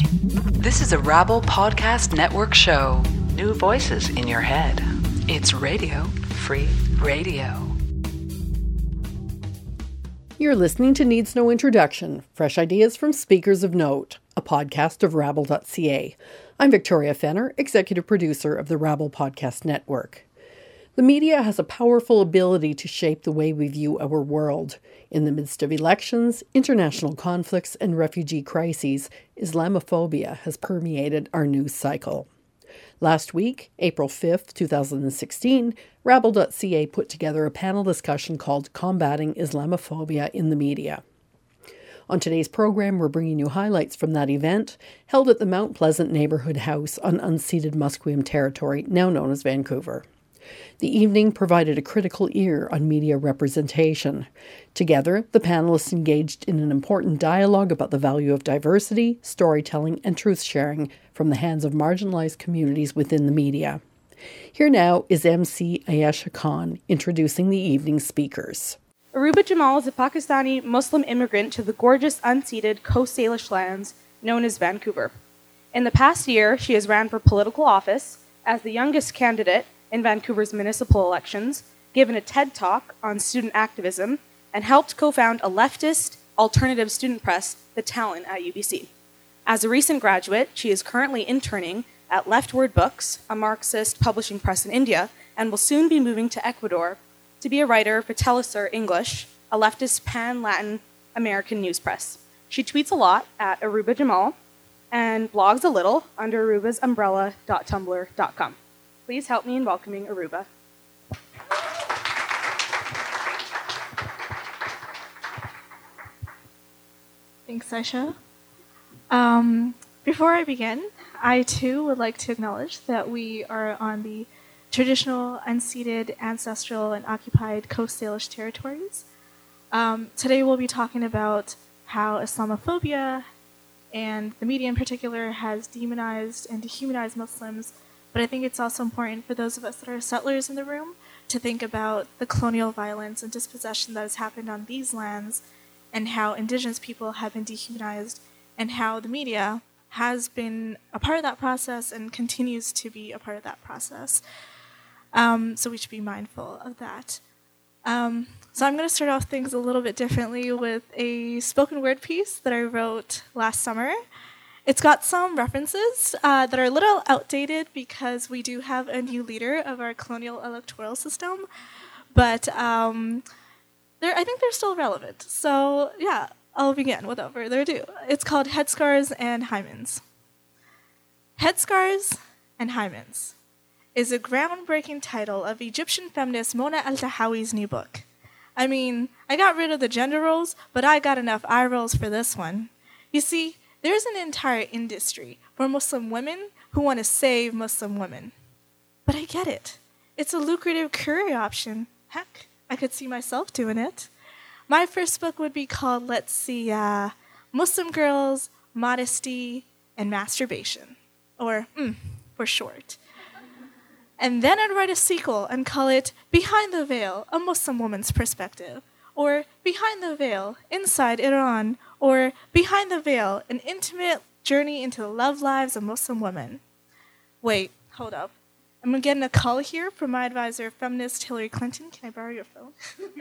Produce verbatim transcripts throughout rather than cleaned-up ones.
This is a Rabble Podcast Network show. New voices in your head. It's Radio Free Radio. You're listening to Needs No Introduction, fresh ideas from speakers of note, a podcast of rabble dot c a. I'm Victoria Fenner, executive producer of the Rabble Podcast Network. The media has a powerful ability to shape the way we view our world. In the midst of elections, international conflicts, and refugee crises, Islamophobia has permeated our news cycle. Last week, April fifth, twenty sixteen, rabble dot c a put together a panel discussion called Combating Islamophobia in the Media. On today's program, we're bringing you highlights from that event, held at the Mount Pleasant Neighbourhood House on unceded Musqueam territory, now known as Vancouver. The evening provided a critical ear on media representation. Together, the panelists engaged in an important dialogue about the value of diversity, storytelling, and truth-sharing from the hands of marginalized communities within the media. Here now is M C Ayesha Khan introducing the evening's speakers. Aruba Jamal is a Pakistani Muslim immigrant to the gorgeous unceded Coast Salish lands known as Vancouver. In the past year, she has ran for political office as the youngest candidate in Vancouver's municipal elections, given a TED Talk on student activism, and helped co-found a leftist alternative student press, The Talent, at U B C. As a recent graduate, she is currently interning at Leftward Books, a Marxist publishing press in India, and will soon be moving to Ecuador to be a writer for Telesur English, a leftist pan-Latin American news press. She tweets a lot at Aruba Jamal and blogs a little under arubas umbrella dot tumblr dot com. Please help me in welcoming Aruba. Thanks, Aisha. Um, before I begin, I too would like to acknowledge that we are on the traditional, unceded, ancestral, and occupied Coast Salish territories. Um, today we'll be talking about how Islamophobia, and the media in particular, has demonized and dehumanized Muslims. But I think it's also important for those of us that are settlers in the room to think about the colonial violence and dispossession that has happened on these lands and how Indigenous people have been dehumanized and how the media has been a part of that process and continues to be a part of that process. Um, so we should be mindful of that. Um, so I'm going to start off things a little bit differently with a spoken word piece that I wrote last summer. It's got some references uh, that are a little outdated because we do have a new leader of our colonial electoral system, but um, they're, I think they're still relevant. So yeah, I'll begin without further ado. It's called Headscars and Hymens. Headscars and Hymens is a groundbreaking title of Egyptian feminist Mona Eltahawy's new book. I mean, I got rid of the gender roles, but I got enough eye rolls for this one. You see, there's an entire industry for Muslim women who want to save Muslim women. But I get it. It's a lucrative career option. Heck, I could see myself doing it. My first book would be called, let's see, uh, Muslim Girls, Modesty, and Masturbation. Or, mm, for short. And then I'd write a sequel and call it Behind the Veil, a Muslim Woman's Perspective. Or Behind the Veil, Inside Iran, or Behind the Veil, an intimate journey into the love lives of Muslim women. Wait, hold up. I'm getting a call here from my advisor, feminist Hillary Clinton. Can I borrow your phone?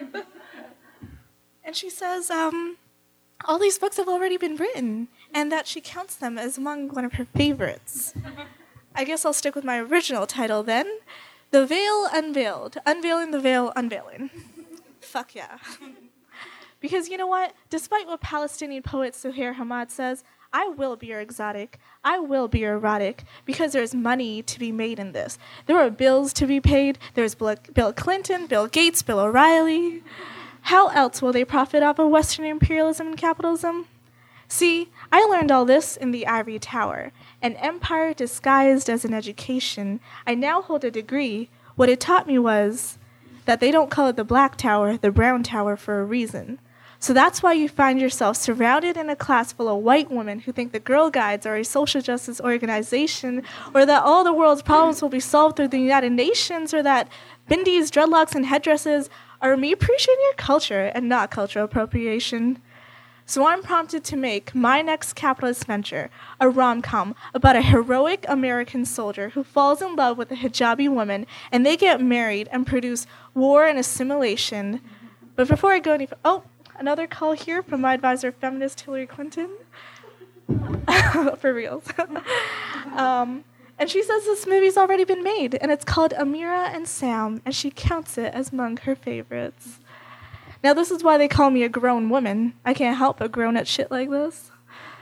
And she says, um, all these books have already been written, and that she counts them as among one of her favorites. I guess I'll stick with my original title then. The Veil Unveiled. Unveiling the Veil Unveiling. Fuck yeah. Because you know what? Despite what Palestinian poet Suhair Hamad says, I will be your exotic. I will be your erotic because there's money to be made in this. There are bills to be paid. There's Bill Clinton, Bill Gates, Bill O'Reilly. How else will they profit off of Western imperialism and capitalism? See, I learned all this in the Ivory Tower, an empire disguised as an education. I now hold a degree. What it taught me was that they don't call it the Black Tower, the Brown Tower for a reason. So that's why you find yourself surrounded in a class full of white women who think the Girl Guides are a social justice organization, or that all the world's problems will be solved through the United Nations, or that bindis, dreadlocks, and headdresses are me appreciating your culture and not cultural appropriation. So I'm prompted to make my next capitalist venture, a rom-com about a heroic American soldier who falls in love with a hijabi woman, and they get married and produce war and assimilation. But before I go any further, oh, another call here from my advisor, feminist Hillary Clinton. For reals. um, and she says this movie's already been made, and it's called Amira and Sam, and she counts it as among her favorites. Now, this is why they call me a grown woman. I can't help but groan at shit like this.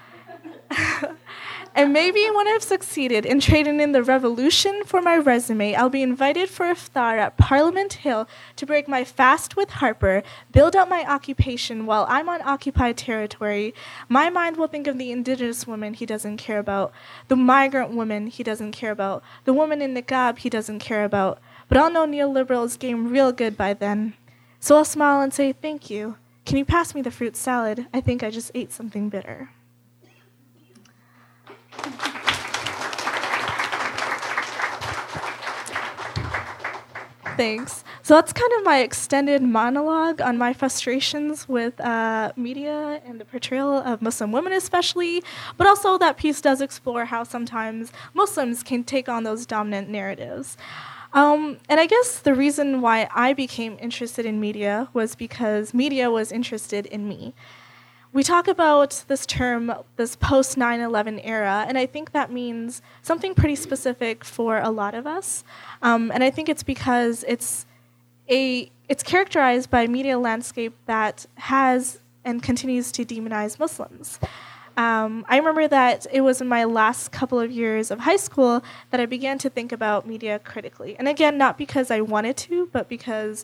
And maybe when I've succeeded in trading in the revolution for my resume, I'll be invited for iftar at Parliament Hill to break my fast with Harper, build up my occupation while I'm on occupied territory. My mind will think of the indigenous woman he doesn't care about, the migrant woman he doesn't care about, the woman in niqab he doesn't care about. But I'll know neoliberals game real good by then. So I'll smile and say, thank you. Can you pass me the fruit salad? I think I just ate something bitter. Thanks. So that's kind of my extended monologue on my frustrations with uh, media and the portrayal of Muslim women especially, but also that piece does explore how sometimes Muslims can take on those dominant narratives. Um, and I guess the reason why I became interested in media was because media was interested in me. We talk about this term, this post nine eleven era, and I think that means something pretty specific for a lot of us. Um, and I think it's because it's a it's characterized by a media landscape that has and continues to demonize Muslims. Um, I remember that it was in my last couple of years of high school that I began to think about media critically. And again, not because I wanted to, but because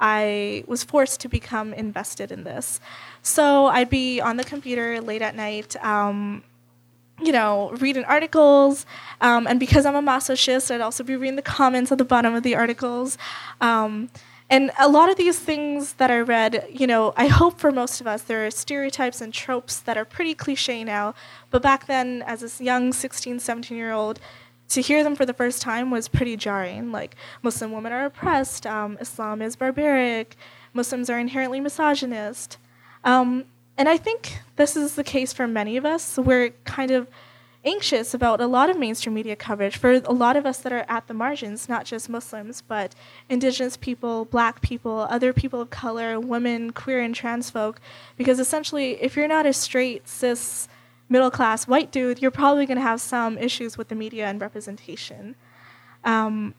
I was forced to become invested in this. So I'd be on the computer late at night, um, you know, reading articles. Um, and because I'm a masochist, I'd also be reading the comments at the bottom of the articles. Um, and a lot of these things that I read, you know, I hope for most of us, there are stereotypes and tropes that are pretty cliche now. But back then, as this young sixteen, seventeen-year-old, to hear them for the first time was pretty jarring. Like, Muslim women are oppressed, um, Islam is barbaric, Muslims are inherently misogynist. Um, and I think this is the case for many of us. We're kind of anxious about a lot of mainstream media coverage for a lot of us that are at the margins, not just Muslims, but indigenous people, black people, other people of color, women, queer and trans folk. Because essentially, if you're not a straight, cis, middle-class white dude, you're probably going to have some issues with the media and representation. Um,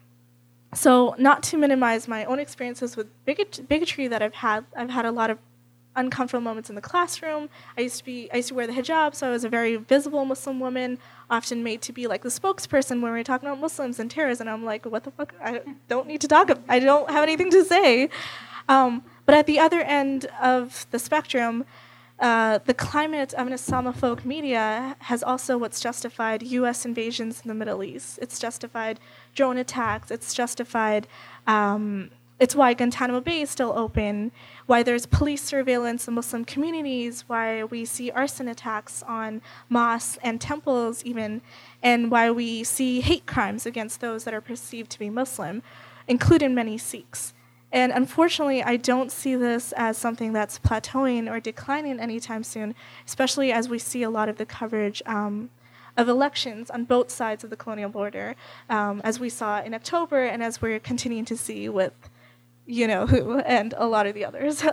so not to minimize my own experiences with bigot- bigotry that I've had, I've had a lot of uncomfortable moments in the classroom. I used to be, I used to wear the hijab, so I was a very visible Muslim woman, often made to be like the spokesperson when we were talking about Muslims and terrorism, and I'm like, what the fuck? I don't need to talk, I don't have anything to say. Um, but at the other end of the spectrum, Uh, the climate of an Islamophobic media has also what's justified U S invasions in the Middle East. It's justified drone attacks. It's justified, um, it's why Guantanamo Bay is still open, why there's police surveillance in Muslim communities, why we see arson attacks on mosques and temples even, and why we see hate crimes against those that are perceived to be Muslim, including many Sikhs. And unfortunately, I don't see this as something that's plateauing or declining anytime soon, especially as we see a lot of the coverage um, of elections on both sides of the colonial border, um, as we saw in October and as we're continuing to see with, you know who, and a lot of the others.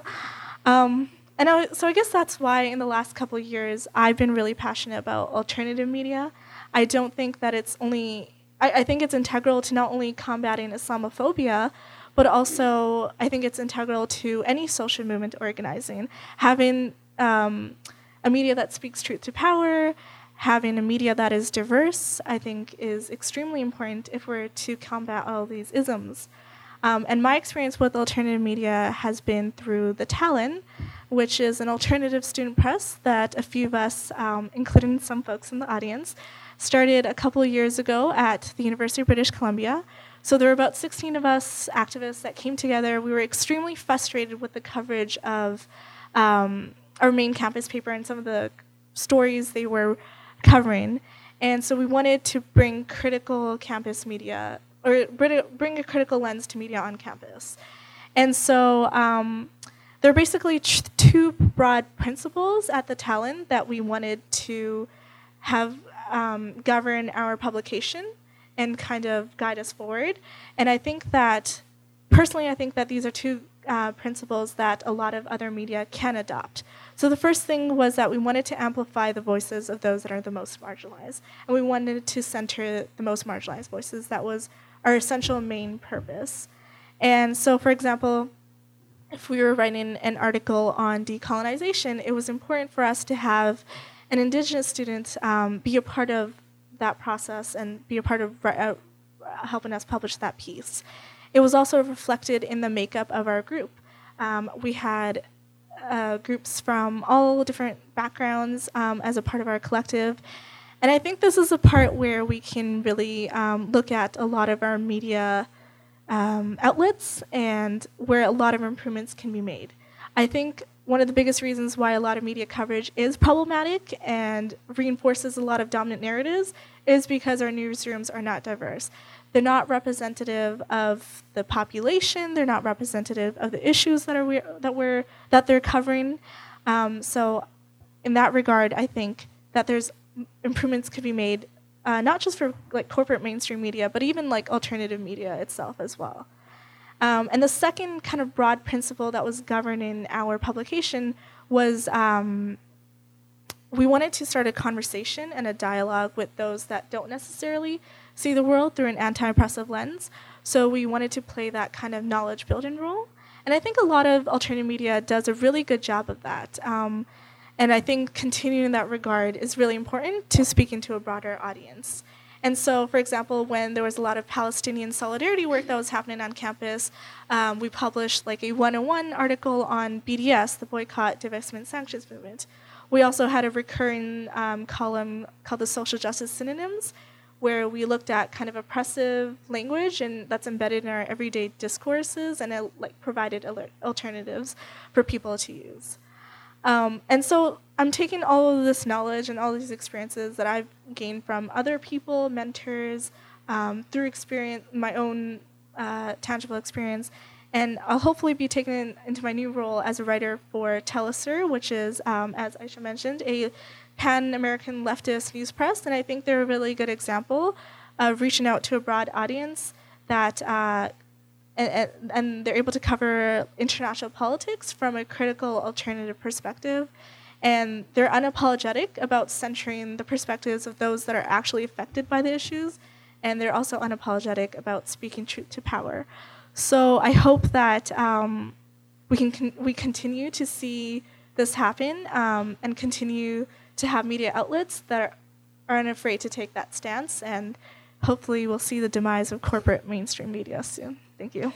um, and I, so I guess that's why in the last couple of years, I've been really passionate about alternative media. I don't think that it's only, I, I think it's integral to not only combating Islamophobia, but also I think it's integral to any social movement organizing. Having um, a media that speaks truth to power, having a media that is diverse, I think is extremely important if we're to combat all these isms. Um, and my experience with alternative media has been through the Talon, which is an alternative student press that a few of us, um, including some folks in the audience, started a couple of years ago at the University of British Columbia. So there were about sixteen of us activists that came together. We were extremely frustrated with the coverage of um, our main campus paper and some of the stories they were covering. And so we wanted to bring critical campus media, or bring a critical lens to media on campus. And so um, there are basically t- two broad principles at the Talon that we wanted to have um, govern our publication and kind of guide us forward. And I think that, personally, I think that these are two uh, principles that a lot of other media can adopt. So the first thing was that we wanted to amplify the voices of those that are the most marginalized. And we wanted to center the most marginalized voices. That was our essential main purpose. And so, for example, if we were writing an article on decolonization, it was important for us to have an Indigenous student um, be a part of that process and be a part of uh, helping us publish that piece. It was also reflected in the makeup of our group. Um, we had uh, groups from all different backgrounds um, as a part of our collective. And I think this is a part where we can really um, look at a lot of our media um, outlets and where a lot of improvements can be made. I think one of the biggest reasons why a lot of media coverage is problematic and reinforces a lot of dominant narratives is because our newsrooms are not diverse. They're not representative of the population. They're not representative of the issues that are we, that we're that they're covering. Um, so, in that regard, I think that there's improvements could be made, uh, not just for like corporate mainstream media, but even like alternative media itself as well. Um, and the second kind of broad principle that was governing our publication was um, we wanted to start a conversation and a dialogue with those that don't necessarily see the world through an anti-oppressive lens. So we wanted to play that kind of knowledge building role. And I think a lot of alternative media does a really good job of that. Um, and I think continuing in that regard is really important to speaking to a broader audience. And so, for example, when there was a lot of Palestinian solidarity work that was happening on campus, um, we published like a one oh one article on B D S, the Boycott, Divestment, Sanctions Movement. We also had a recurring um, column called the Social Justice Synonyms, where we looked at kind of oppressive language and that's embedded in our everyday discourses, and it like provided alternatives for people to use. Um, and so I'm taking all of this knowledge and all of these experiences that I've gained from other people, mentors, um, through experience, my own uh, tangible experience, and I'll hopefully be taken in, into my new role as a writer for Telesur, which is, um, as Aisha mentioned, a Pan-American leftist news press, and I think they're a really good example of reaching out to a broad audience that uh, And, and they're able to cover international politics from a critical alternative perspective. And they're unapologetic about centering the perspectives of those that are actually affected by the issues. And they're also unapologetic about speaking truth to power. So I hope that um, we can con- we continue to see this happen um, and continue to have media outlets that aren't afraid to take that stance. And hopefully we'll see the demise of corporate mainstream media soon. Thank you.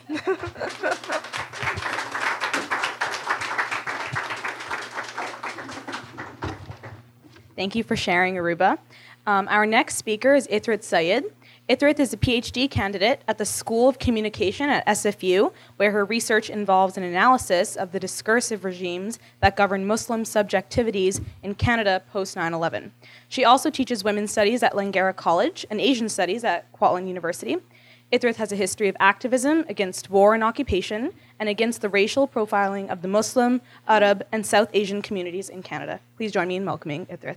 Thank you for sharing, Aruba. Um, our next speaker is Ithrit Syed. Ithrit is a PhD candidate at the School of Communication at S F U, where her research involves an analysis of the discursive regimes that govern Muslim subjectivities in Canada post nine eleven. She also teaches women's studies at Langara College and Asian studies at Kwantlen University. Ithrit has a history of activism against war and occupation and against the racial profiling of the Muslim, Arab, and South Asian communities in Canada. Please join me in welcoming Ithrit.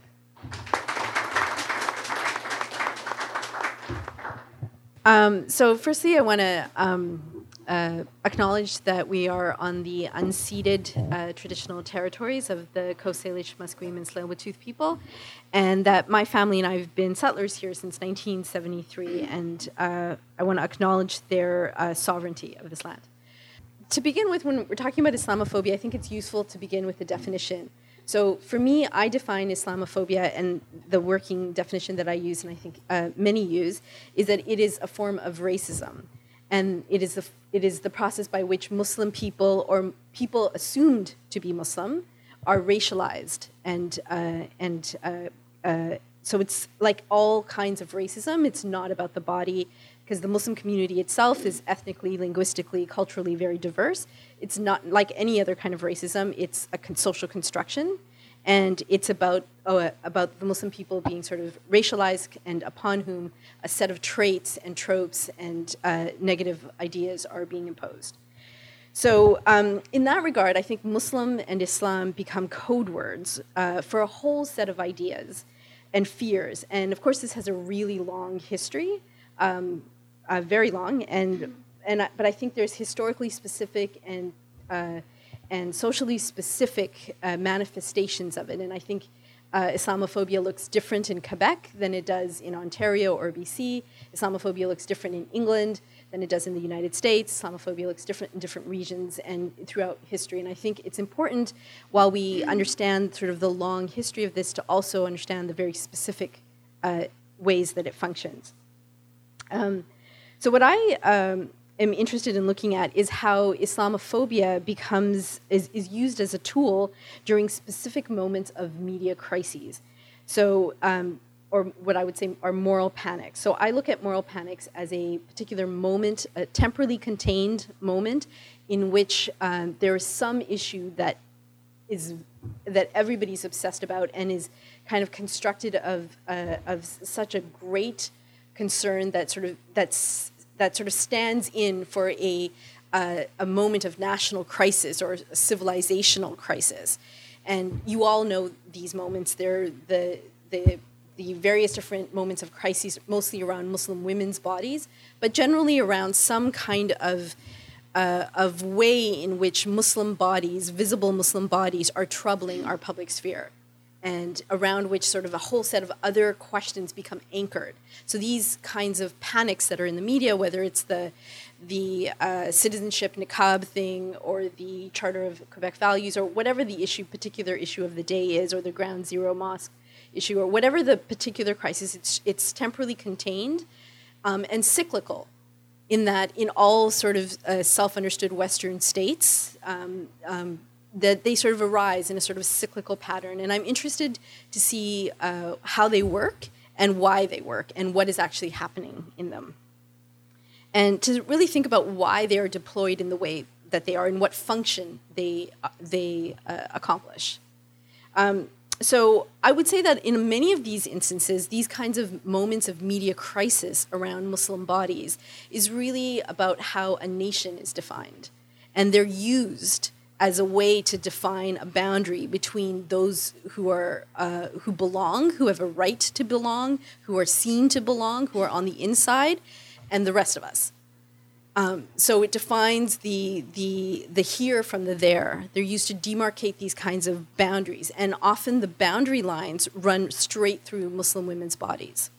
Um, so firstly, I want to um, uh, acknowledge that we are on the unceded uh, traditional territories of the Coast Salish, Musqueam, and Tsleil-Waututh people, and that my family and I have been settlers here since nineteen seventy-three, and uh, I want to acknowledge their uh, sovereignty of this land. To begin with, when we're talking about Islamophobia, I think it's useful to begin with the definition. So for me, I define Islamophobia, and the working definition that I use, and I think uh, many use, is that it is a form of racism. And it is, the, it is the process by which Muslim people or people assumed to be Muslim are racialized. And, uh, and uh, uh, so it's like all kinds of racism. It's not about the body, because the Muslim community itself is ethnically, linguistically, culturally very diverse. It's not like any other kind of racism. It's a con- social construction, and it's about oh, about the Muslim people being sort of racialized and upon whom a set of traits and tropes and uh, negative ideas are being imposed. So um, in that regard, I think Muslim and Islam become code words uh, for a whole set of ideas and fears. And of course, this has a really long history, um, uh, very long. And and I, but I think there's historically specific and uh, and socially specific uh, manifestations of it. And I think uh, Islamophobia looks different in Quebec than it does in Ontario or B C. Islamophobia looks different in England than it does in the United States. Islamophobia looks different in different regions and throughout history. And I think it's important, while we understand sort of the long history of this, to also understand the very specific uh, ways that it functions. Um, so what I um, am interested in looking at is how Islamophobia becomes is, is used as a tool during specific moments of media crises. So um, or what I would say are moral panics. So I look at moral panics as a particular moment, a temporally contained moment in which um, there is some issue that is that everybody's obsessed about and is kind of constructed of uh, of such a great concern that sort of that's that sort of stands in for a uh, a moment of national crisis or a civilizational crisis. And you all know these moments. They're the the the various different moments of crises, mostly around Muslim women's bodies, but generally around some kind of uh, of way in which Muslim bodies, visible Muslim bodies, are troubling our public sphere, and around which sort of a whole set of other questions become anchored. So these kinds of panics that are in the media, whether it's the the uh, citizenship niqab thing or the Charter of Quebec Values or whatever the issue, particular issue of the day is, or the Ground Zero Mosque issue, or whatever the particular crisis, it's it's temporally contained um, and cyclical, in that in all sort of uh, self-understood Western states, um, um, that they sort of arise in a sort of cyclical pattern. And I'm interested to see uh, how they work and why they work and what is actually happening in them. And to really think about why they are deployed in the way that they are and what function they, uh, they uh, accomplish. Um, So I would say that in many of these instances, these kinds of moments of media crisis around Muslim bodies is really about how a nation is defined. And they're used as a way to define a boundary between those who are uh, who belong, who have a right to belong, who are seen to belong, who are on the inside, and the rest of us. Um, so it defines the, the, the here from the there. They're used to demarcate these kinds of boundaries. And often the boundary lines run straight through Muslim women's bodies.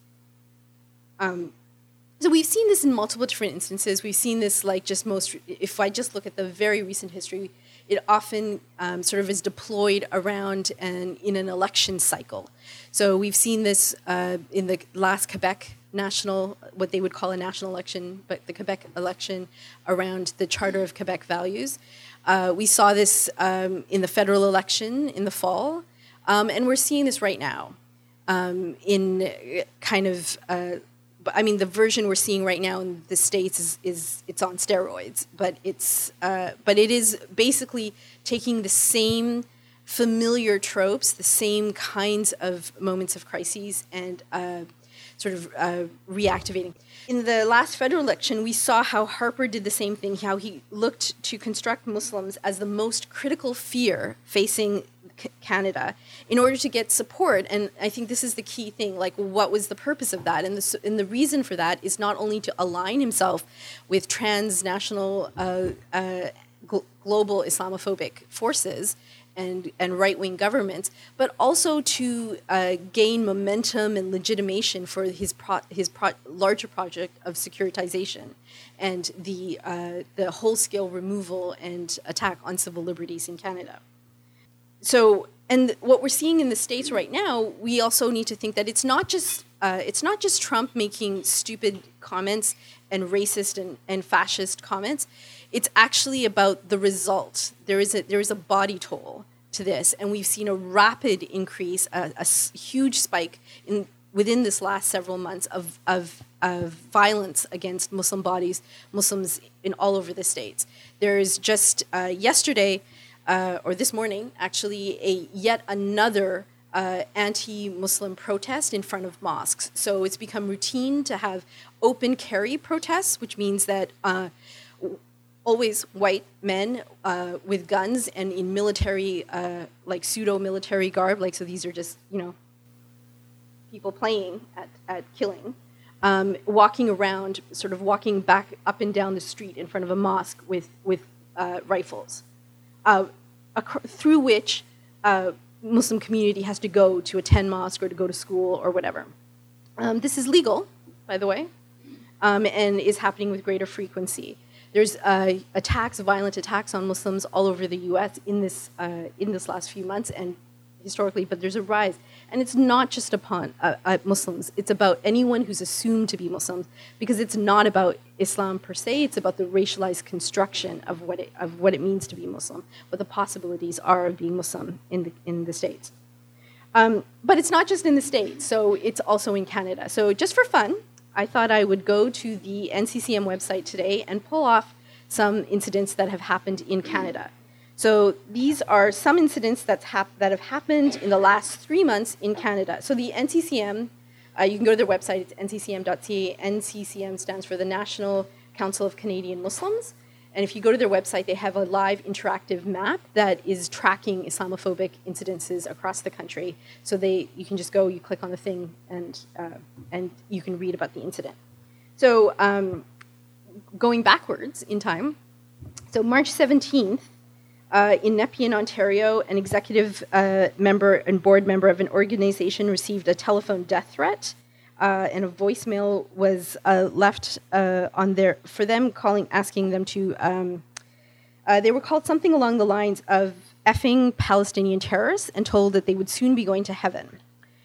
Um, so we've seen this in multiple different instances. We've seen this like just most, if I just look at the very recent history, it often um, sort of is deployed around and in an election cycle. So we've seen this uh, in the last Quebec national, what they would call a national election, but the Quebec election around the Charter of Quebec Values. Uh, we saw this um, in the federal election in the fall, um, and we're seeing this right now um, in kind of, uh, I mean, the version we're seeing right now in the States is, is it's on steroids, but it's, uh, but it is basically taking the same familiar tropes, the same kinds of moments of crises, and uh, sort of uh, reactivating. In the last federal election, we saw how Harper did the same thing, how he looked to construct Muslims as the most critical fear facing C- Canada in order to get support. And I think this is the key thing, like what was the purpose of that? And the, and the reason for that is not only to align himself with transnational uh, uh, gl- global Islamophobic forces and, and right-wing governments, but also to uh, gain momentum and legitimation for his pro- his pro- larger project of securitization and the uh, the whole-scale removal and attack on civil liberties in Canada. So, and what we're seeing in the States right now, we also need to think that it's not just uh, it's not just Trump making stupid comments and racist and, and fascist comments. It's actually about the result. There is a there is a body toll to this, and we've seen a rapid increase, a, a huge spike in within this last several months of, of of violence against Muslim bodies, Muslims in all over the States. There is just uh, yesterday, uh, or this morning, actually, a yet another uh, anti-Muslim protest in front of mosques. So it's become routine to have open carry protests, which means that Uh, always white men uh, with guns and in military, uh, like pseudo-military garb. Like, so these are just, you know, people playing at, at killing, um, walking around, sort of walking back up and down the street in front of a mosque with, with uh, rifles, uh, ac- through which uh, Muslim community has to go to attend mosque or to go to school or whatever. Um, this is legal, by the way, um, and is happening with greater frequency. There's uh, attacks, violent attacks on Muslims all over the U S in this uh, in this last few months and historically, but there's a rise. And it's not just upon uh, uh, Muslims. It's about anyone who's assumed to be Muslims, because it's not about Islam per se. It's about the racialized construction of what it, of what it means to be Muslim, what the possibilities are of being Muslim in the, in the States. Um, but it's not just in the States, so it's also in Canada. So just for fun, I thought I would go to the N C C M website today and pull off some incidents that have happened in Canada. So these are some incidents that's hap- that have happened in the last three months in Canada. So the N C C M, uh, you can go to their website, it's N C C M dot C A. N C C M stands for the National Council of Canadian Muslims. And if you go to their website, they have a live interactive map that is tracking Islamophobic incidences across the country. So they, you can just go, you click on the thing, and uh, and you can read about the incident. So um, going backwards in time, so March seventeenth, uh, in Nepean, Ontario, an executive uh, member and board member of an organization received a telephone death threat. Uh, and a voicemail was uh, left uh, on their for them, calling, asking them to. Um, uh, they were called something along the lines of "effing Palestinian terrorists" and told that they would soon be going to heaven.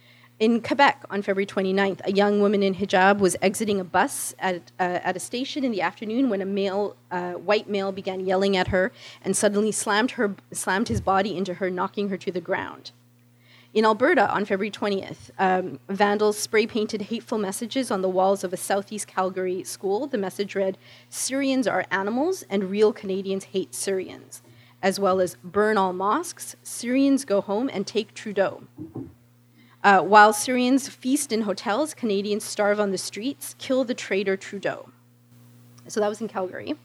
In Quebec, on February twenty-ninth, a young woman in hijab was exiting a bus at uh, at a station in the afternoon when a male, uh, white male, began yelling at her and suddenly slammed her, slammed his body into her, knocking her to the ground. In Alberta, on February twentieth, um, vandals spray-painted hateful messages on the walls of a southeast Calgary school. The message read, "Syrians are animals and real Canadians hate Syrians," as well as "Burn all mosques, Syrians go home and take Trudeau." Uh, while Syrians feast in hotels, Canadians starve on the streets, kill the traitor Trudeau. So that was in Calgary.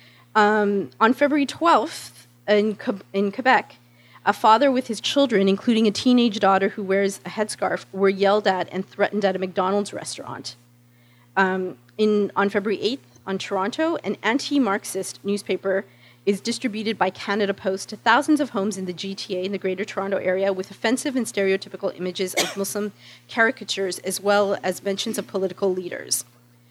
Um, on February twelfth, in, in Quebec, a father with his children, including a teenage daughter who wears a headscarf, were yelled at and threatened at a McDonald's restaurant. Um, in, on February eighth, on Toronto, an anti-Marxist newspaper is distributed by Canada Post to thousands of homes in the G T A in the Greater Toronto Area with offensive and stereotypical images of Muslim caricatures as well as mentions of political leaders.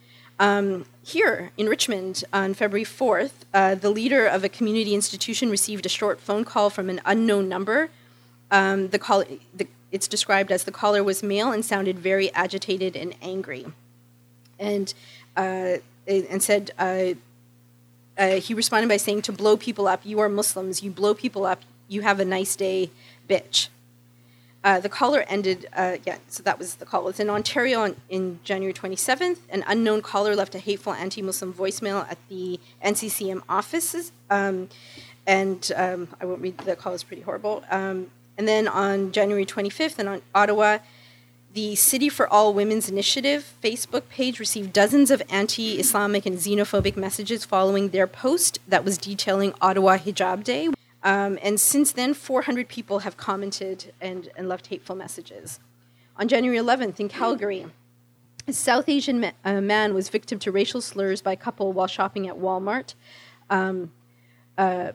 Um, here in Richmond on February fourth, uh, the leader of a community institution received a short phone call from an unknown number. Um, the call, the, it's described as the caller was male and sounded very agitated and angry, and uh, and said uh, uh, he responded by saying, "To blow people up, you are Muslims. You blow people up. You have a nice day, bitch." Uh, the caller ended, uh, yeah, so that was the call. It's in Ontario on, in January twenty-seventh. An unknown caller left a hateful anti-Muslim voicemail at the N C C M offices. Um, and um, I won't read the call, it's pretty horrible. Um, and then on January twenty-fifth, in on Ottawa, the City for All Women's Initiative Facebook page received dozens of anti-Islamic and xenophobic messages following their post that was detailing Ottawa Hijab Day. Um, and since then, four hundred people have commented and, and left hateful messages. On January eleventh in Calgary, a South Asian ma- uh, man was victim to racial slurs by a couple while shopping at Walmart. Um, uh,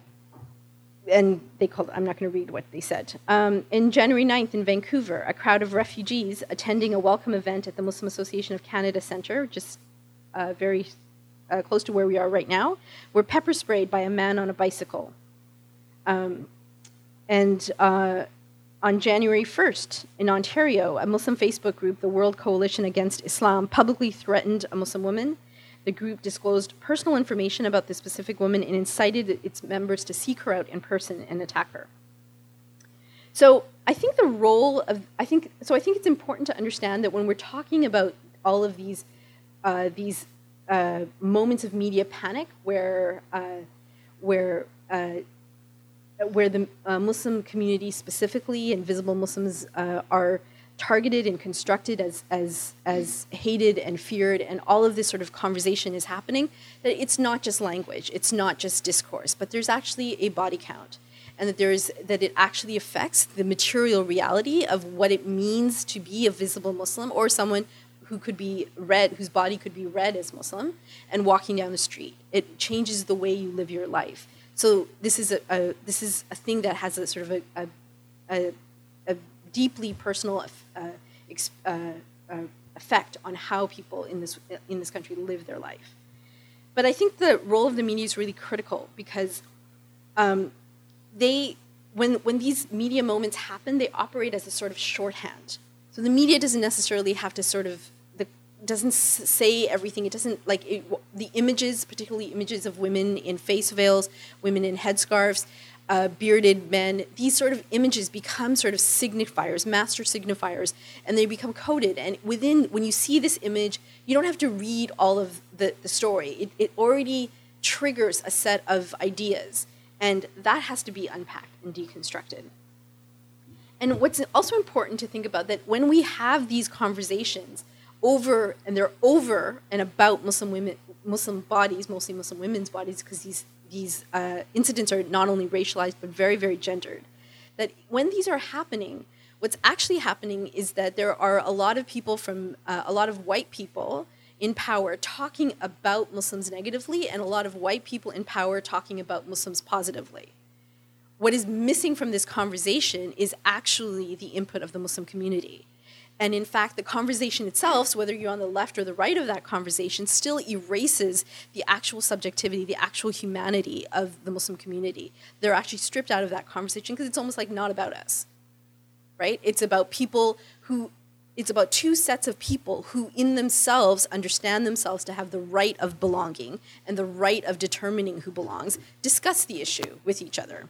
and they called, I'm not going to read what they said. Um, in January ninth in Vancouver, a crowd of refugees attending a welcome event at the Muslim Association of Canada Centre, just uh, very uh, close to where we are right now, were pepper sprayed by a man on a bicycle. Um, and uh, on January first, in Ontario, a Muslim Facebook group, the World Coalition Against Islam, publicly threatened a Muslim woman. The group disclosed personal information about the specific woman and incited its members to seek her out in person and attack her. So I think the role of, I think, so I think it's important to understand that when we're talking about all of these, uh, these uh, moments of media panic where, uh, where, uh, where the uh, Muslim community specifically and visible Muslims uh, are targeted and constructed as, as, as hated and feared, and all of this sort of conversation is happening, that it's not just language, it's not just discourse, but there's actually a body count, and that, there's, that it actually affects the material reality of what it means to be a visible Muslim, or someone who could be read, whose body could be read as Muslim, and walking down the street. It changes the way you live your life. So this is a, a this is a thing that has a sort of a, a, a, a deeply personal uh, ex, uh, uh, effect on how people in this in this country live their life. But I think the role of the media is really critical, because um, they when when these media moments happen, they operate as a sort of shorthand. So the media doesn't necessarily have to sort of the doesn't say everything. It doesn't like it, the images, particularly images of women in face veils, women in headscarves, uh, bearded men. These sort of images become sort of signifiers, master signifiers, and they become coded. And within when you see this image, you don't have to read all of the, the story. It, it already triggers a set of ideas, and that has to be unpacked and deconstructed. And what's also important to think about, that when we have these conversations over, and they're over and about Muslim women, Muslim bodies, mostly Muslim women's bodies, because these these uh, incidents are not only racialized but very, very gendered, that when these are happening, what's actually happening is that there are a lot of people from, uh, a lot of white people in power talking about Muslims negatively, and a lot of white people in power talking about Muslims positively. What is missing from this conversation is actually the input of the Muslim community. And in fact, the conversation itself, so whether you're on the left or the right of that conversation, still erases the actual subjectivity, the actual humanity of the Muslim community. They're actually stripped out of that conversation because it's almost like not about us, right? It's about people who, it's about two sets of people who in themselves understand themselves to have the right of belonging and the right of determining who belongs, discuss the issue with each other.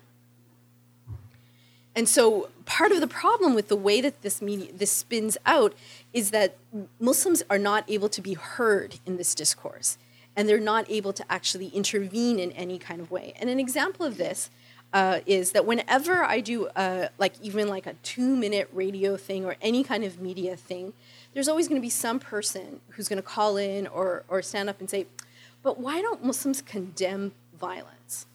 And so part of the problem with the way that this media, this spins out is that Muslims are not able to be heard in this discourse, and they're not able to actually intervene in any kind of way. And an example of this uh, is that whenever I do uh, like even like a two-minute radio thing or any kind of media thing, there's always going to be some person who's going to call in or or stand up and say, "But why don't Muslims condemn violence?"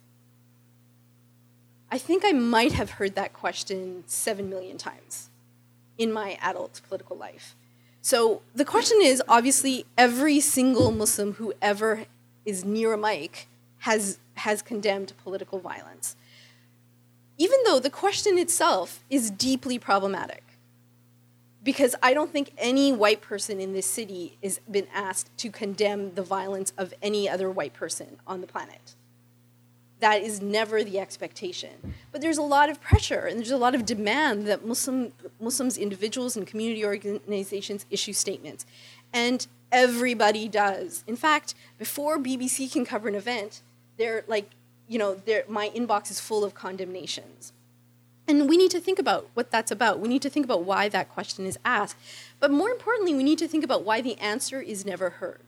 I think I might have heard that question seven million times in my adult political life. So the question is, obviously, every single Muslim who ever is near a mic has, has condemned political violence, even though the question itself is deeply problematic. Because I don't think any white person in this city has been asked to condemn the violence of any other white person on the planet. That is never the expectation. But there's a lot of pressure and there's a lot of demand that Muslim Muslims, individuals and community organizations issue statements. And everybody does. In fact, before B B C can cover an event, they're like, you know, they're, my inbox is full of condemnations. And we need to think about what that's about. We need to think about why that question is asked. But more importantly, we need to think about why the answer is never heard.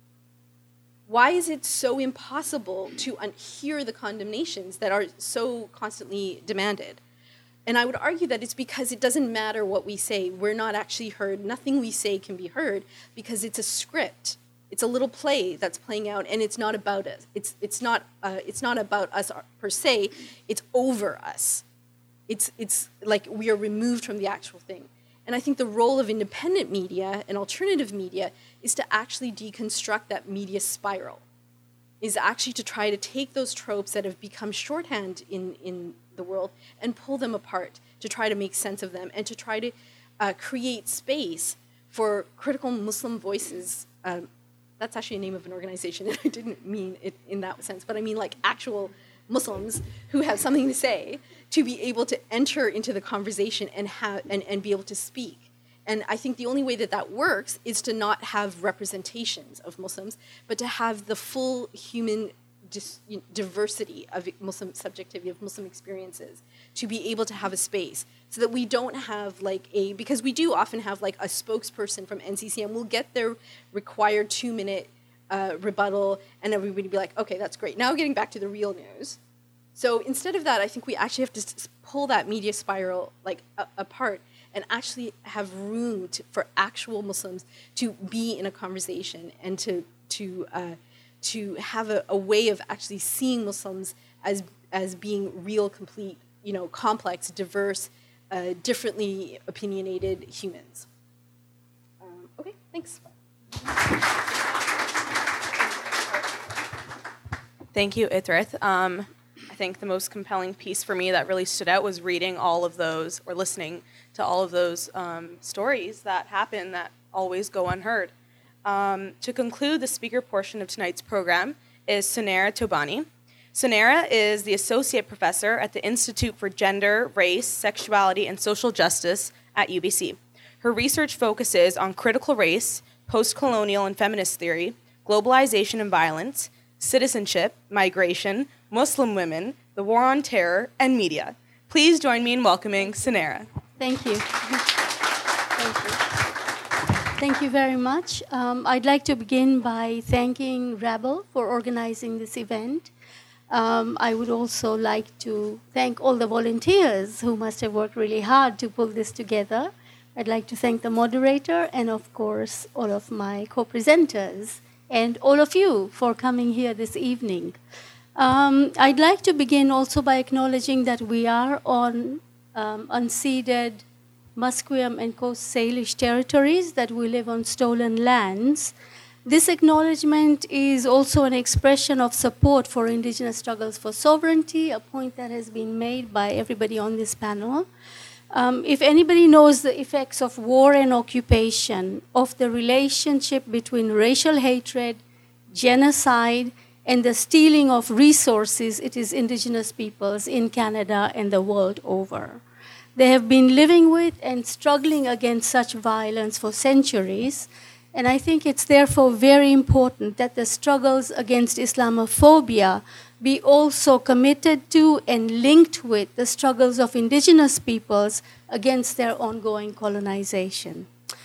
Why is it so impossible to un- hear the condemnations that are so constantly demanded? And I would argue that it's because it doesn't matter what we say. We're not actually heard. Nothing we say can be heard because it's a script. It's a little play that's playing out, and it's not about us. It's it's not uh, it's not about us per se. It's over us. It's it's like we are removed from the actual thing. And I think the role of independent media and alternative media is to actually deconstruct that media spiral, is actually to try to take those tropes that have become shorthand in, in the world and pull them apart, to try to make sense of them, and to try to uh, create space for critical Muslim voices. Um, that's actually a name of an organization, and I didn't mean it in that sense, but I mean like actual Muslims who have something to say, to be able to enter into the conversation and have and, and be able to speak. And I think the only way that that works is to not have representations of Muslims, but to have the full human dis, you know, diversity of Muslim subjectivity, of Muslim experiences, to be able to have a space so that we don't have like a, because we do often have like a spokesperson from N C C M will get their required two minute uh, rebuttal and everybody be like, okay, that's great. Now getting back to the real news. So instead of that, I think we actually have to pull that media spiral like a- apart and actually have room to, for actual Muslims to be in a conversation and to to uh, to have a, a way of actually seeing Muslims as as being real, complete, you know, complex, diverse, uh, differently opinionated humans. Um, okay, thanks. Thank you, Ithrit. Um, I think the most compelling piece for me that really stood out was reading all of those, or listening to all of those um, stories that happen that always go unheard. Um, to conclude the speaker portion of tonight's program is Sunaira Tobani. Sunaira is the Associate Professor at the Institute for Gender, Race, Sexuality, and Social Justice at U B C. Her research focuses on critical race, post-colonial and feminist theory, globalization and violence, citizenship, migration, Muslim women, the war on terror, and media. Please join me in welcoming Sunaira. Thank you. Thank you. Thank you very much. Um, I'd like to begin by thanking Rabble for organizing this event. Um, I would also like to thank all the volunteers who must have worked really hard to pull this together. I'd like to thank the moderator and, of course, all of my co-presenters and all of you for coming here this evening. Um, I'd like to begin also by acknowledging that we are on um, unceded Musqueam and Coast Salish territories, that we live on stolen lands. This acknowledgement is also an expression of support for indigenous struggles for sovereignty, a point that has been made by everybody on this panel. Um, if anybody knows the effects of war and occupation, of the relationship between racial hatred, genocide, and the stealing of resources, it is indigenous peoples in Canada and the world over. They have been living with and struggling against such violence for centuries, and I think it's therefore very important that the struggles against Islamophobia be also committed to and linked with the struggles of indigenous peoples against their ongoing colonization.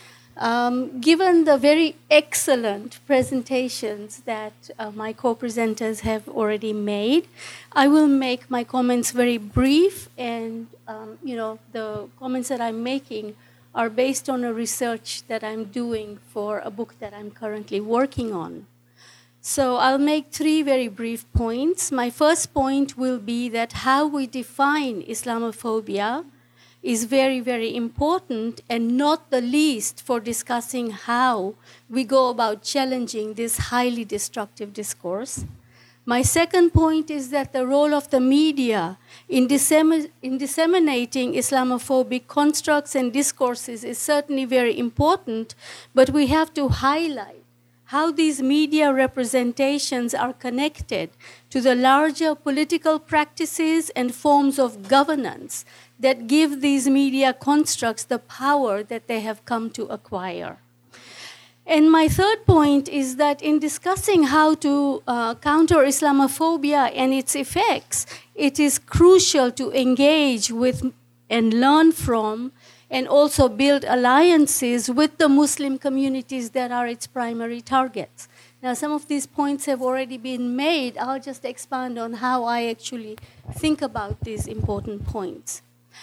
Um, given the very excellent presentations that uh, my co-presenters have already made, I will make my comments very brief, and um, you know, the comments that I'm making are based on a research that I'm doing for a book that I'm currently working on. So I'll make three very brief points. My first point will be that how we define Islamophobia is very, very important, and not the least for discussing how we go about challenging this highly destructive discourse. My second point is that the role of the media in, dissem- in disseminating Islamophobic constructs and discourses is certainly very important, but we have to highlight how these media representations are connected to the larger political practices and forms of governance that give these media constructs the power that they have come to acquire. And my third point is that in discussing how to uh, counter Islamophobia and its effects, it is crucial to engage with and learn from and also build alliances with the Muslim communities that are its primary targets. Now, some of these points have already been made. I'll just expand on how I actually think about these important points.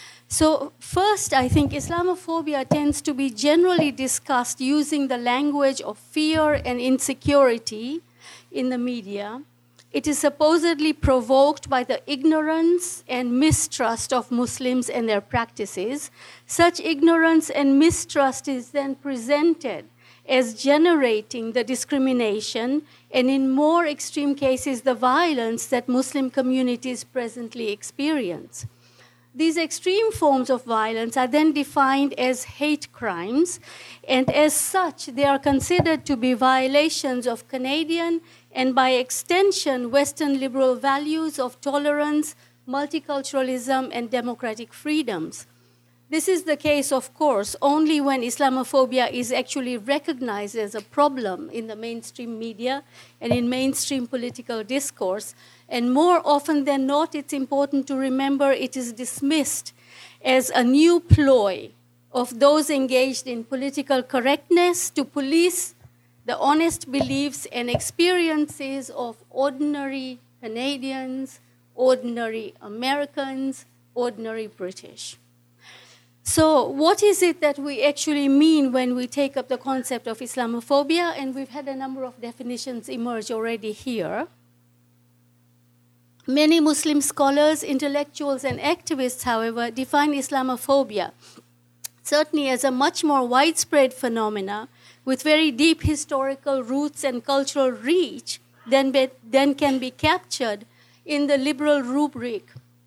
So first, I think Islamophobia tends to be generally discussed using the language of fear and insecurity in the media. It is supposedly provoked by the ignorance and mistrust of Muslims and their practices. Such ignorance and mistrust is then presented as generating the discrimination and, in more extreme cases, the violence that Muslim communities presently experience. These extreme forms of violence are then defined as hate crimes, and as such, they are considered to be violations of Canadian and, by extension, Western liberal values of tolerance, multiculturalism, and democratic freedoms. This is the case, of course, only when Islamophobia is actually recognized as a problem in the mainstream media and in mainstream political discourse. And more often than not, it's important to remember it is dismissed as a new ploy of those engaged in political correctness to police the honest beliefs and experiences of ordinary Canadians, ordinary Americans, ordinary British. So what is it that we actually mean when we take up the concept of Islamophobia? And we've had a number of definitions emerge already here. Many Muslim scholars, intellectuals, and activists, however, define Islamophobia certainly as a much more widespread phenomena with very deep historical roots and cultural reach than, be, than can be captured in the liberal rubric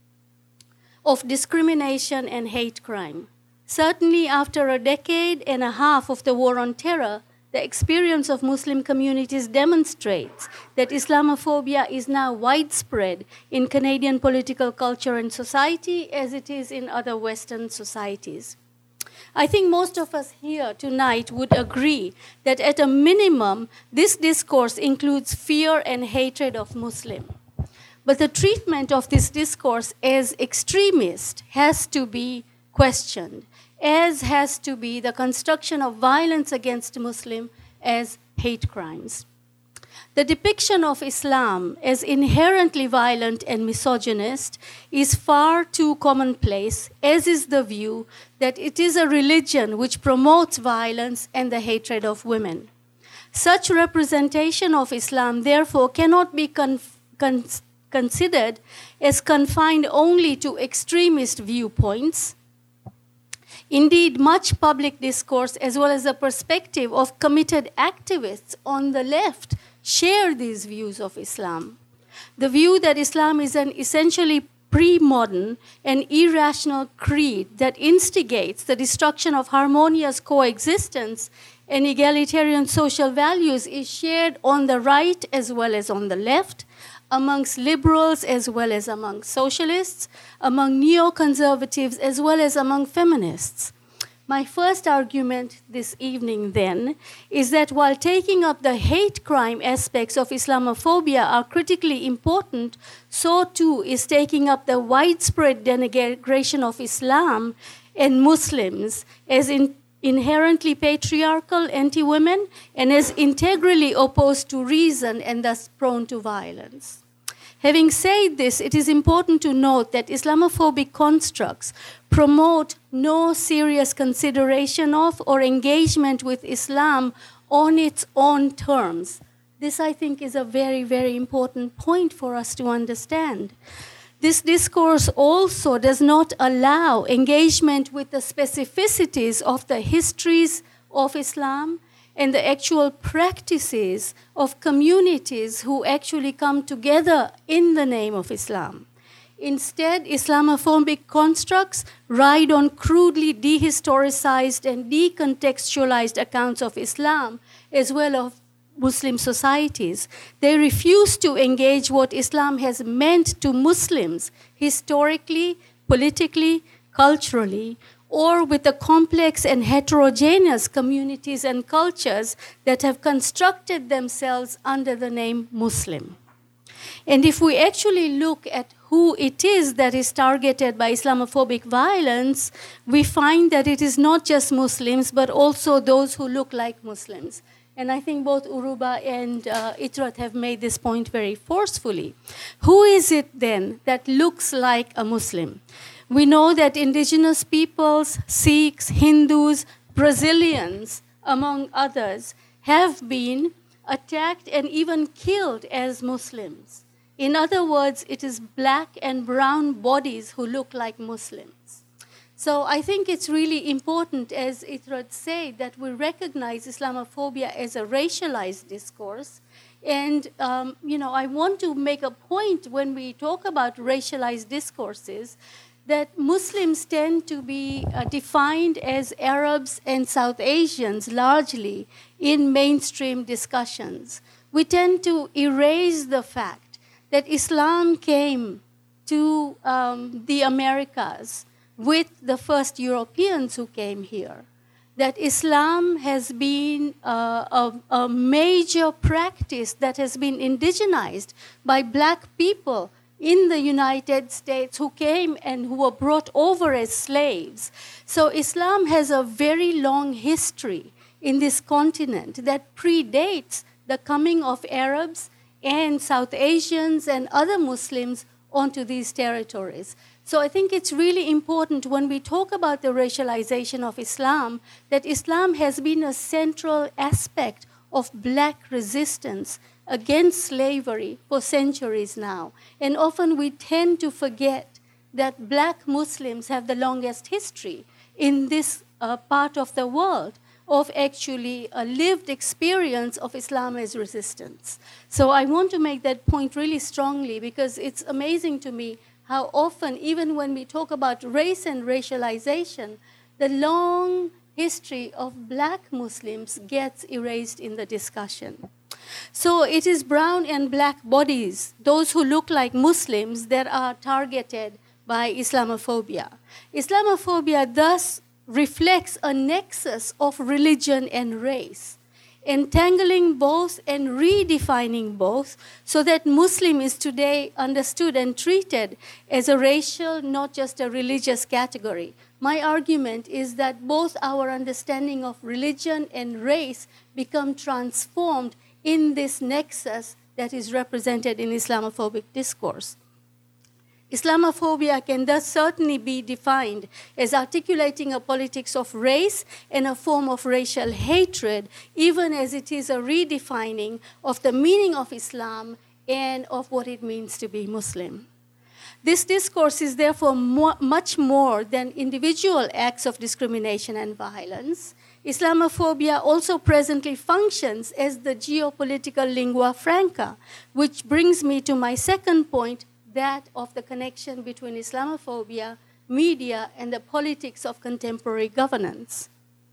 of discrimination and hate crime. Certainly after a decade and a half of the war on terror, the experience of Muslim communities demonstrates that Islamophobia is now widespread in Canadian political culture and society as it is in other Western societies. I think most of us here tonight would agree that at a minimum, this discourse includes fear and hatred of Muslims. But the treatment of this discourse as extremist has to be questioned, as has to be the construction of violence against Muslims as hate crimes. The depiction of Islam as inherently violent and misogynist is far too commonplace, as is the view that it is a religion which promotes violence and the hatred of women. Such representation of Islam, therefore, cannot be con- con- considered as confined only to extremist viewpoints. Indeed, much public discourse, as well as the perspective of committed activists on the left, share these views of Islam. The view that Islam is an essentially pre-modern and irrational creed that instigates the destruction of harmonious coexistence and egalitarian social values is shared on the right as well as on the left, amongst liberals as well as among socialists, among neoconservatives as well as among feminists. My first argument this evening, then, is that while taking up the hate crime aspects of Islamophobia are critically important, so too is taking up the widespread denigration of Islam and Muslims as in inherently patriarchal, anti-women, and as integrally opposed to reason and thus prone to violence. Having said this, it is important to note that Islamophobic constructs promote no serious consideration of or engagement with Islam on its own terms. This, I think, is a very, very important point for us to understand. This discourse also does not allow engagement with the specificities of the histories of Islam and the actual practices of communities who actually come together in the name of Islam. Instead, Islamophobic constructs ride on crudely dehistoricized and decontextualized accounts of Islam, as well as Muslim societies. They refuse to engage what Islam has meant to Muslims historically, politically, culturally, or with the complex and heterogeneous communities and cultures that have constructed themselves under the name Muslim. And if we actually look at who it is that is targeted by Islamophobic violence, we find that it is not just Muslims, but also those who look like Muslims. And I think both Uruba and uh, Itrat have made this point very forcefully. Who is it then that looks like a Muslim? We know that indigenous peoples, Sikhs, Hindus, Brazilians, among others, have been attacked and even killed as Muslims. In other words, it is black and brown bodies who look like Muslims. So I think it's really important, as Itrat said, that we recognize Islamophobia as a racialized discourse. And, um, you know, I want to make a point when we talk about racialized discourses that Muslims tend to be uh, defined as Arabs and South Asians largely in mainstream discussions. We tend to erase the fact that Islam came to um, the Americas with the first Europeans who came here, that Islam has been uh, a, a major practice that has been indigenized by black people in the United States who came and who were brought over as slaves. So Islam has a very long history in this continent that predates the coming of Arabs and South Asians and other Muslims onto these territories. So I think it's really important when we talk about the racialization of Islam, that Islam has been a central aspect of black resistance against slavery for centuries now. And often we tend to forget that black Muslims have the longest history in this uh, part of the world of actually a lived experience of Islam as resistance. So I want to make that point really strongly, because it's amazing to me how often, even when we talk about race and racialization, the long history of black Muslims gets erased in the discussion. So it is brown and black bodies, those who look like Muslims, that are targeted by Islamophobia. Islamophobia thus reflects a nexus of religion and race, entangling both and redefining both, so that Muslim is today understood and treated as a racial, not just a religious category. My argument is that both our understanding of religion and race become transformed in this nexus that is represented in Islamophobic discourse. Islamophobia can thus certainly be defined as articulating a politics of race and a form of racial hatred, even as it is a redefining of the meaning of Islam and of what it means to be Muslim. This discourse is therefore more, much more than individual acts of discrimination and violence. Islamophobia also presently functions as the geopolitical lingua franca, which brings me to my second point, that of the connection between Islamophobia, media, and the politics of contemporary governance.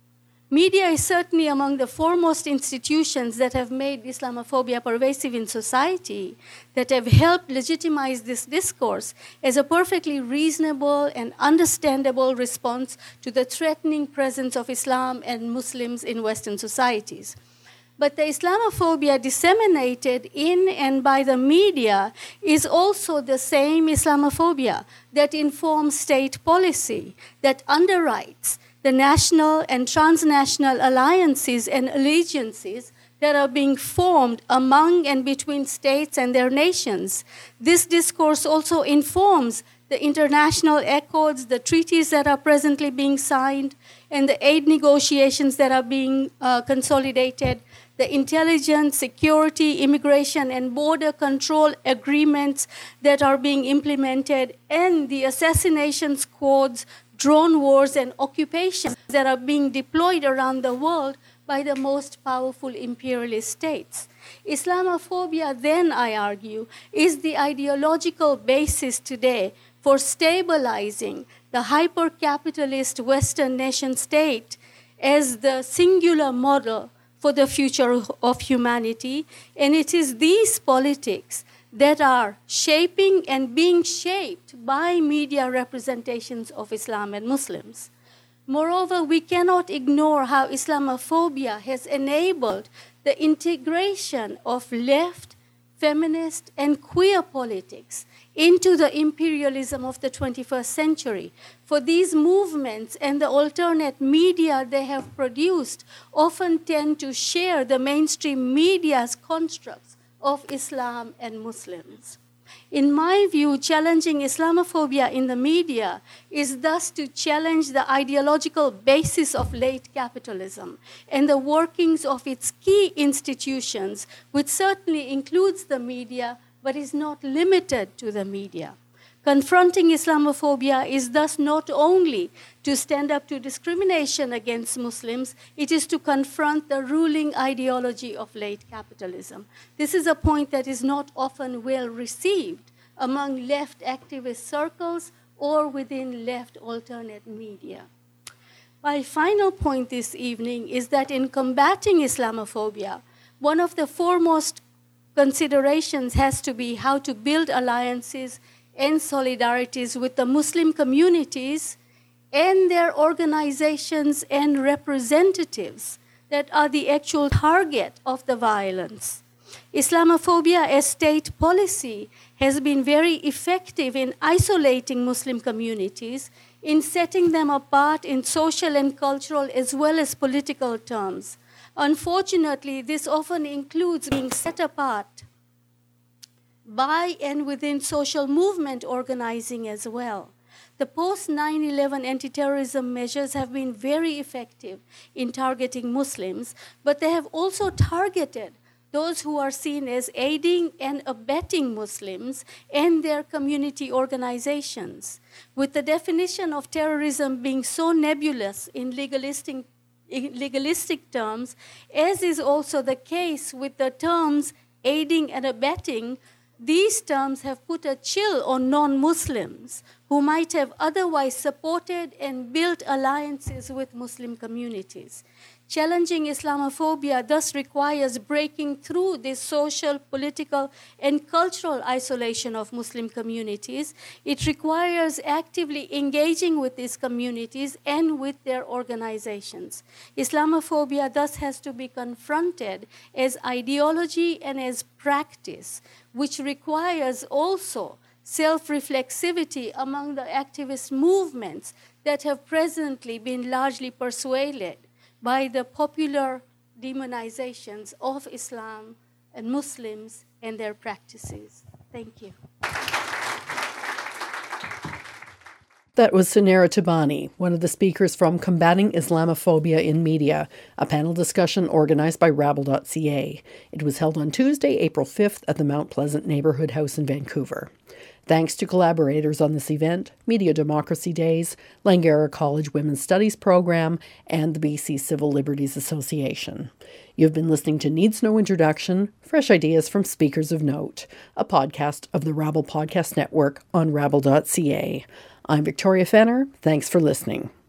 Media is certainly among the foremost institutions that have made Islamophobia pervasive in society, that have helped legitimize this discourse as a perfectly reasonable and understandable response to the threatening presence of Islam and Muslims in Western societies. But the Islamophobia disseminated in and by the media is also the same Islamophobia that informs state policy, that underwrites the national and transnational alliances and allegiances that are being formed among and between states and their nations. This discourse also informs the international accords, the treaties that are presently being signed, and the aid negotiations that are being uh, consolidated, the intelligence, security, immigration, and border control agreements that are being implemented, and the assassination squads, drone wars, and occupations that are being deployed around the world by the most powerful imperialist states. Islamophobia, then, I argue, is the ideological basis today for stabilizing the hyper-capitalist Western nation state as the singular model for the future of humanity. And it is these politics that are shaping and being shaped by media representations of Islam and Muslims. Moreover, we cannot ignore how Islamophobia has enabled the integration of left, feminist, and queer politics into the imperialism of the twenty-first century. For these movements and the alternate media they have produced often tend to share the mainstream media's constructs of Islam and Muslims. In my view, challenging Islamophobia in the media is thus to challenge the ideological basis of late capitalism and the workings of its key institutions, which certainly includes the media, but is not limited to the media. Confronting Islamophobia is thus not only to stand up to discrimination against Muslims, it is to confront the ruling ideology of late capitalism. This is a point that is not often well received among left activist circles or within left alternate media. My final point this evening is that in combating Islamophobia, one of the foremost considerations has to be how to build alliances and solidarities with the Muslim communities and their organizations and representatives that are the actual target of the violence. Islamophobia as state policy has been very effective in isolating Muslim communities, in setting them apart in social and cultural as well as political terms. Unfortunately, this often includes being set apart by and within social movement organizing as well. The post nine eleven anti-terrorism measures have been very effective in targeting Muslims, but they have also targeted those who are seen as aiding and abetting Muslims and their community organizations. With the definition of terrorism being so nebulous in legalistic, in legalistic terms, as is also the case with the terms aiding and abetting, these terms have put a chill on non-Muslims who might have otherwise supported and built alliances with Muslim communities. Challenging Islamophobia thus requires breaking through this social, political, and cultural isolation of Muslim communities. It requires actively engaging with these communities and with their organizations. Islamophobia thus has to be confronted as ideology and as practice, which requires also self-reflexivity among the activist movements that have presently been largely persuaded by the popular demonizations of Islam and Muslims and their practices. Thank you. That was Sunera Tabani, one of the speakers from Combating Islamophobia in Media, a panel discussion organized by rabble dot c a. It was held on Tuesday, April fifth at the Mount Pleasant Neighborhood House in Vancouver. Thanks to collaborators on this event, Media Democracy Days, Langara College Women's Studies Program, and the B C Civil Liberties Association. You've been listening to Needs No Introduction, Fresh Ideas from Speakers of Note, a podcast of the Rabble Podcast Network on rabble dot c a. I'm Victoria Fenner. Thanks for listening.